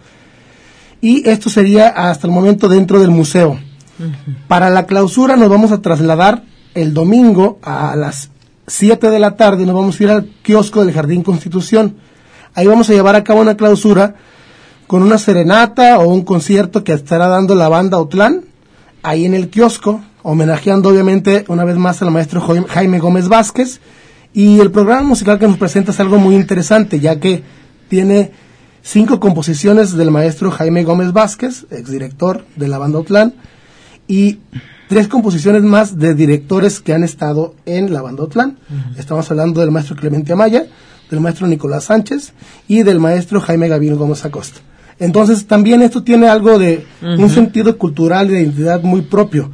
Y esto sería hasta el momento dentro del museo. Para la clausura nos vamos a trasladar el domingo a las 7 de la tarde, nos vamos a ir al kiosco del Jardín Constitución. Ahí vamos a llevar a cabo una clausura con una serenata o un concierto que estará dando la banda Autlán, ahí en el kiosco, homenajeando obviamente una vez más al maestro Jaime Gómez Vázquez. Y el programa musical que nos presenta es algo muy interesante, ya que tiene 5 composiciones del maestro Jaime Gómez Vázquez, exdirector de la banda Autlán, y 3 composiciones más de directores que han estado en la banda Autlán. Estamos hablando del maestro Clemente Amaya, del maestro Nicolás Sánchez y del maestro Jaime Gavino Gómez Acosta. Entonces también esto tiene algo de un sentido cultural y de identidad muy propio.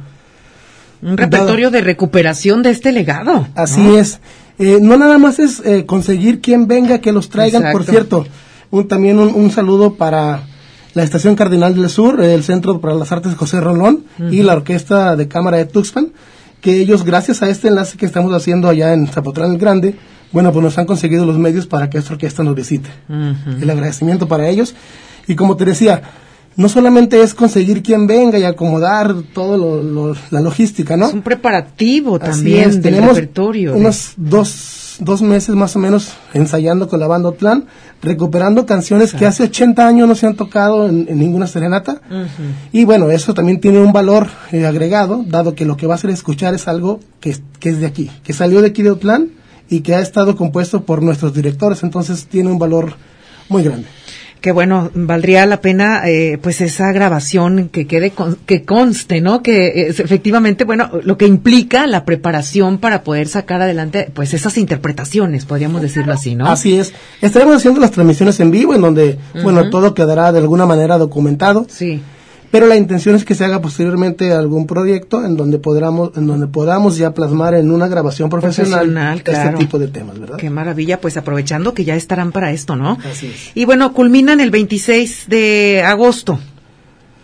Un repertorio de recuperación de este legado. Así es. No nada más es conseguir quien venga, que los traigan. Exacto. Por cierto, también un saludo para la Estación Cardinal del Sur, el Centro para las Artes José Rolón y la Orquesta de Cámara de Tuxpan, que ellos, gracias a este enlace que estamos haciendo allá en Zapotlán el Grande, bueno, pues nos han conseguido los medios para que esta orquesta nos visite. El agradecimiento para ellos. Y como te decía, no solamente es conseguir quien venga y acomodar todo la logística, ¿no? Es un preparativo también del tenemos repertorio. Unos dos meses más o menos ensayando con la banda Autlán, recuperando canciones que hace 80 años no se han tocado en ninguna serenata. Y bueno, eso también tiene un valor agregado, dado que lo que va a hacer escuchar es algo que es de aquí, que salió de aquí de Autlán y que ha estado compuesto por nuestros directores, entonces tiene un valor muy grande. Que bueno, valdría la pena pues esa grabación que quede que conste, ¿no? Que efectivamente, bueno, lo que implica la preparación para poder sacar adelante pues esas interpretaciones, podríamos decirlo así, ¿no? Así es. Estaremos haciendo las transmisiones en vivo en donde, bueno, todo quedará de alguna manera documentado. Sí. Pero la intención es que se haga posteriormente algún proyecto en donde podamos ya plasmar en una grabación profesional claro. Este tipo de temas, ¿verdad? Qué maravilla, pues aprovechando que ya estarán para esto, ¿no? Así es. Y bueno, culminan el 26 de agosto.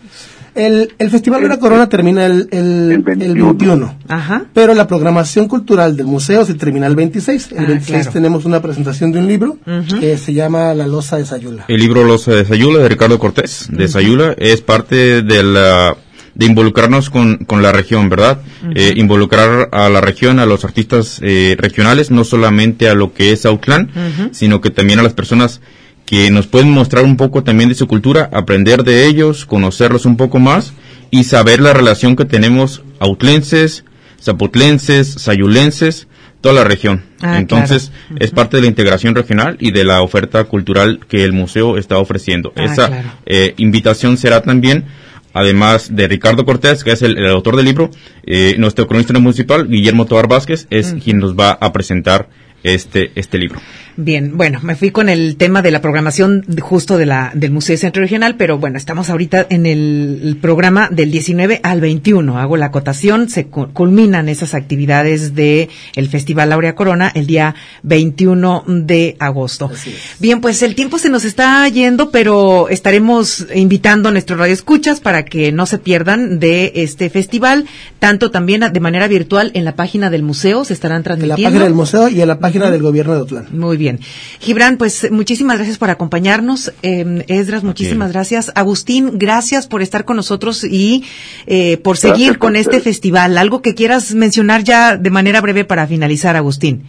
El Festival Laura Corona termina el 21. Ajá. Pero la programación cultural del museo se termina el 26. El 26 claro. Tenemos una presentación de un libro que se llama La Loza de Sayula. El libro Loza de Sayula, de Ricardo Cortés, de Sayula, es parte de involucrarnos con la región, ¿verdad? Involucrar a la región, a los artistas regionales, no solamente a lo que es Autlán, sino que también a las personas que nos pueden mostrar un poco también de su cultura, aprender de ellos, conocerlos un poco más y saber la relación que tenemos autlenses, zapotlenses, sayulenses, toda la región. Entonces, claro. Es parte de la integración regional y de la oferta cultural que el museo está ofreciendo. Esa invitación será también, además de Ricardo Cortés, que es el autor del libro, nuestro cronista municipal, Guillermo Tovar Vázquez, es quien nos va a presentar este libro. Bien, bueno, me fui con el tema de la programación justo del Museo Centro Regional, pero bueno, estamos ahorita en el programa del 19 al 21. Hago la acotación, se culminan esas actividades de el Festival Laurea Corona el día 21 de agosto. Bien, pues el tiempo se nos está yendo, pero estaremos invitando a nuestros radioescuchas para que no se pierdan de este festival, tanto también de manera virtual en la página del museo, se estarán transmitiendo. En la página del museo y en la página del gobierno de Autlán. Muy bien. Gibran, pues muchísimas gracias por acompañarnos. Esdras, muchísimas gracias. Agustín, gracias por estar con nosotros y por seguir con este festival. ¿Algo que quieras mencionar ya de manera breve para finalizar, Agustín?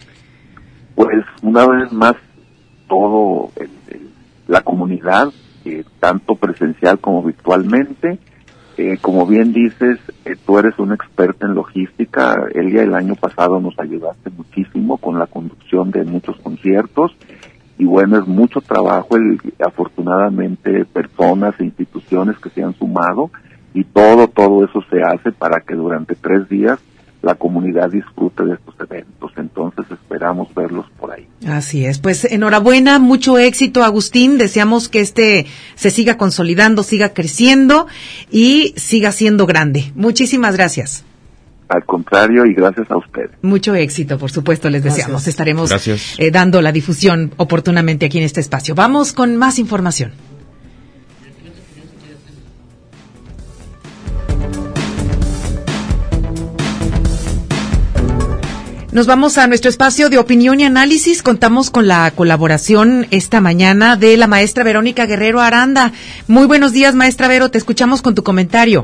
Pues una vez más, todo la comunidad, tanto presencial como virtualmente, como bien dices, tú eres un experto en logística. Elia, el año pasado nos ayudaste muchísimo con la conducción de muchos conciertos y bueno, es mucho trabajo, afortunadamente personas e instituciones que se han sumado y todo eso se hace para que durante 3 días la comunidad disfrute de estos eventos. Entonces esperamos verlos por ahí. Así es, pues enhorabuena, mucho éxito, Agustín. Deseamos que se siga consolidando, siga creciendo y siga siendo grande. Muchísimas gracias. Al contrario, y gracias a ustedes. Mucho éxito, por supuesto, les deseamos. Estaremos dando la difusión oportunamente aquí en este espacio. Vamos con más información. Nos vamos a nuestro espacio de opinión y análisis. Contamos con la colaboración esta mañana de la maestra Verónica Guerrero Aranda. Muy buenos días, maestra Vero, te escuchamos con tu comentario.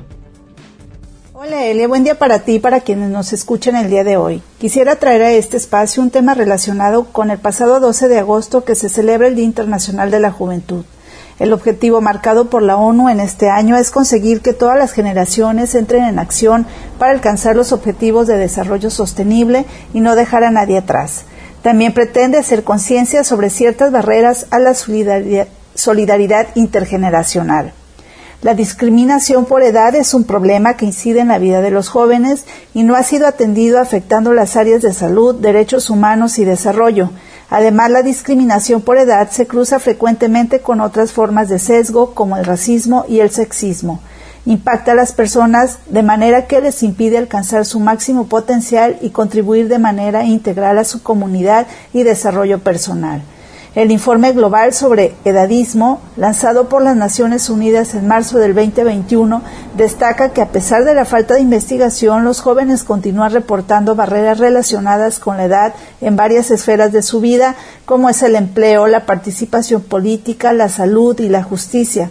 Hola, Elia, buen día para ti y para quienes nos escuchan el día de hoy. Quisiera traer a este espacio un tema relacionado con el pasado 12 de agosto que se celebra el Día Internacional de la Juventud. El objetivo marcado por la ONU en este año es conseguir que todas las generaciones entren en acción para alcanzar los objetivos de desarrollo sostenible y no dejar a nadie atrás. También pretende hacer conciencia sobre ciertas barreras a la solidaridad intergeneracional. La discriminación por edad es un problema que incide en la vida de los jóvenes y no ha sido atendido, afectando las áreas de salud, derechos humanos y desarrollo. Además, la discriminación por edad se cruza frecuentemente con otras formas de sesgo, como el racismo y el sexismo. Impacta a las personas de manera que les impide alcanzar su máximo potencial y contribuir de manera integral a su comunidad y desarrollo personal. El informe global sobre edadismo, lanzado por las Naciones Unidas en marzo del 2021, destaca que a pesar de la falta de investigación, los jóvenes continúan reportando barreras relacionadas con la edad en varias esferas de su vida, como es el empleo, la participación política, la salud y la justicia,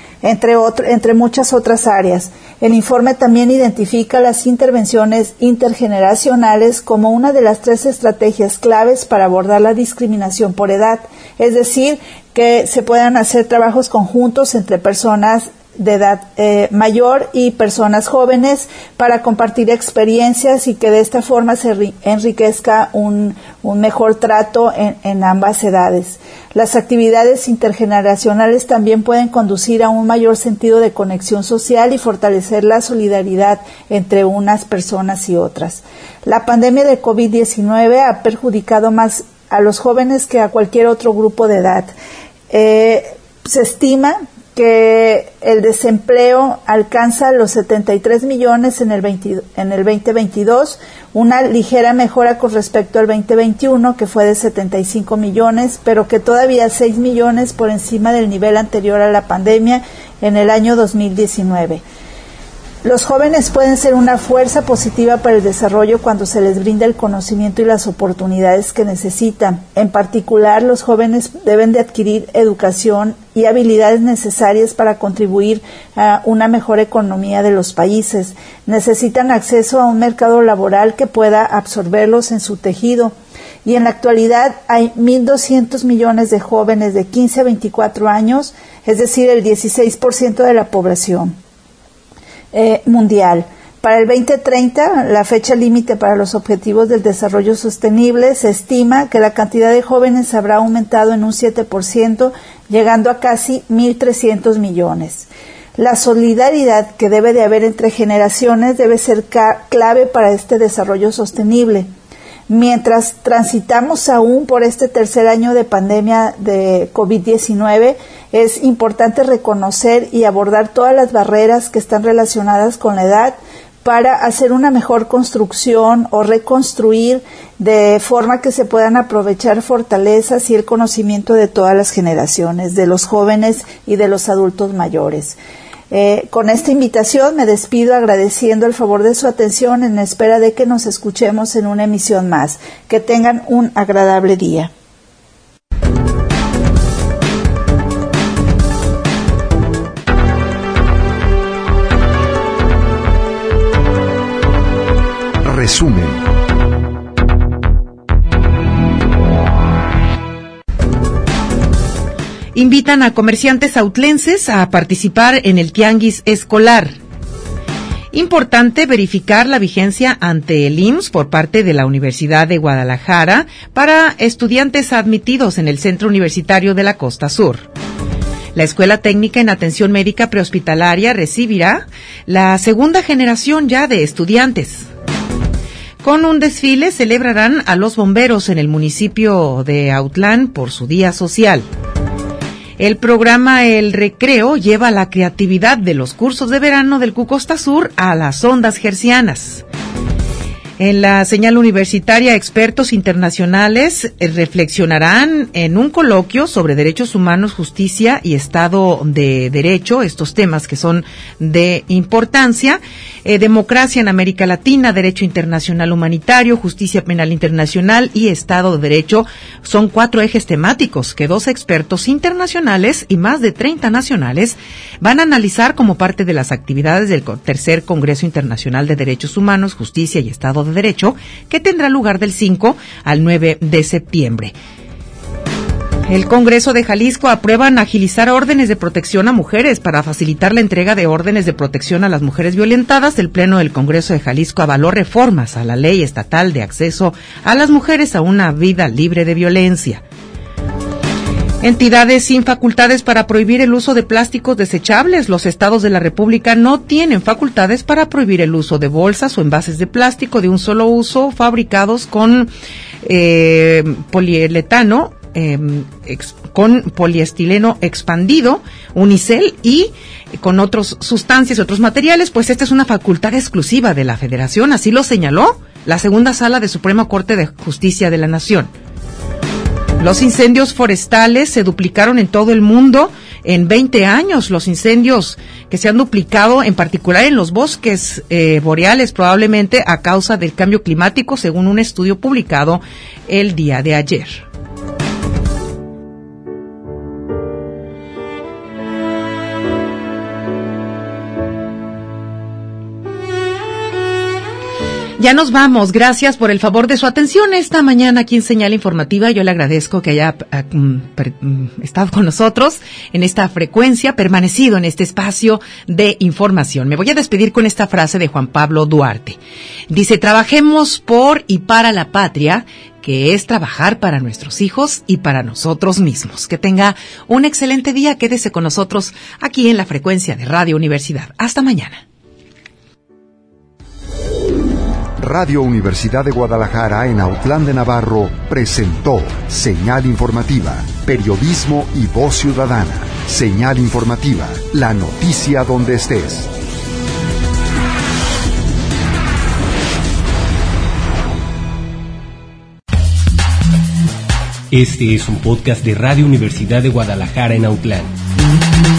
entre muchas otras áreas. El informe también identifica las intervenciones intergeneracionales como una de las 3 estrategias claves para abordar la discriminación por edad, es decir, que se puedan hacer trabajos conjuntos entre personas de edad mayor y personas jóvenes para compartir experiencias y que de esta forma se enriquezca un mejor trato en ambas edades. Las actividades intergeneracionales también pueden conducir a un mayor sentido de conexión social y fortalecer la solidaridad entre unas personas y otras. La pandemia de COVID-19 ha perjudicado más a los jóvenes que a cualquier otro grupo de edad. Se estima que el desempleo alcanza los 73 millones en el 2022, una ligera mejora con respecto al 2021, que fue de 75 millones, pero que todavía 6 millones por encima del nivel anterior a la pandemia en el año 2019. Los jóvenes pueden ser una fuerza positiva para el desarrollo cuando se les brinda el conocimiento y las oportunidades que necesitan. En particular, los jóvenes deben de adquirir educación y habilidades necesarias para contribuir a una mejor economía de los países. Necesitan acceso a un mercado laboral que pueda absorberlos en su tejido. Y en la actualidad hay 1.200 millones de jóvenes de 15 a 24 años, es decir, el 16% de la población mundial. Para el 2030, la fecha límite para los objetivos del desarrollo sostenible, se estima que la cantidad de jóvenes habrá aumentado en un 7%, llegando a casi 1.300 millones. La solidaridad que debe de haber entre generaciones debe ser clave para este desarrollo sostenible. Mientras transitamos aún por este tercer año de pandemia de COVID-19, es importante reconocer y abordar todas las barreras que están relacionadas con la edad para hacer una mejor construcción o reconstruir de forma que se puedan aprovechar fortalezas y el conocimiento de todas las generaciones, de los jóvenes y de los adultos mayores. Con esta invitación me despido agradeciendo el favor de su atención en espera de que nos escuchemos en una emisión más. Que tengan un agradable día. Resumen. Invitan a comerciantes autlenses a participar en el tianguis escolar. Importante verificar la vigencia ante el IMSS por parte de la Universidad de Guadalajara para estudiantes admitidos en el Centro Universitario de la Costa Sur. La Escuela Técnica en Atención Médica Prehospitalaria recibirá la segunda generación ya de estudiantes. Con un desfile celebrarán a los bomberos en el municipio de Autlán por su día social. El programa El Recreo lleva la creatividad de los cursos de verano del Costa Sur a las ondas hercianas. En la señal universitaria, expertos internacionales reflexionarán en un coloquio sobre derechos humanos, justicia y Estado de Derecho, estos temas que son de importancia, democracia en América Latina, derecho internacional humanitario, justicia penal internacional y Estado de Derecho. Son 4 ejes temáticos que 2 expertos internacionales y más de 30 nacionales van a analizar como parte de las actividades del tercer Congreso Internacional de Derechos Humanos, Justicia y Estado de Derecho, que tendrá lugar del 5 al 9 de septiembre. El Congreso de Jalisco aprueban agilizar órdenes de protección a mujeres para facilitar la entrega de órdenes de protección a las mujeres violentadas. El Pleno del Congreso de Jalisco avaló reformas a la Ley Estatal de Acceso a las Mujeres a una Vida Libre de Violencia. Entidades sin facultades para prohibir el uso de plásticos desechables. Los estados de la República no tienen facultades para prohibir el uso de bolsas o envases de plástico de un solo uso fabricados con polietileno con poliestileno expandido, unicel y con otras sustancias y otros materiales, pues esta es una facultad exclusiva de la Federación, así lo señaló la segunda sala de Suprema Corte de Justicia de la Nación. Los incendios forestales se duplicaron en todo el mundo en 20 años. Los incendios que se han duplicado, en particular en los bosques boreales, probablemente a causa del cambio climático, según un estudio publicado el día de ayer. Ya nos vamos. Gracias por el favor de su atención esta mañana aquí en Señal Informativa. Yo le agradezco que haya estado con nosotros en esta frecuencia, permanecido en este espacio de información. Me voy a despedir con esta frase de Juan Pablo Duarte. Dice: trabajemos por y para la patria, que es trabajar para nuestros hijos y para nosotros mismos. Que tenga un excelente día. Quédese con nosotros aquí en la frecuencia de Radio Universidad. Hasta mañana. Radio Universidad de Guadalajara en Autlán de Navarro presentó Señal Informativa, Periodismo y Voz Ciudadana. Señal Informativa, la noticia donde estés. Este es un podcast de Radio Universidad de Guadalajara en Autlán.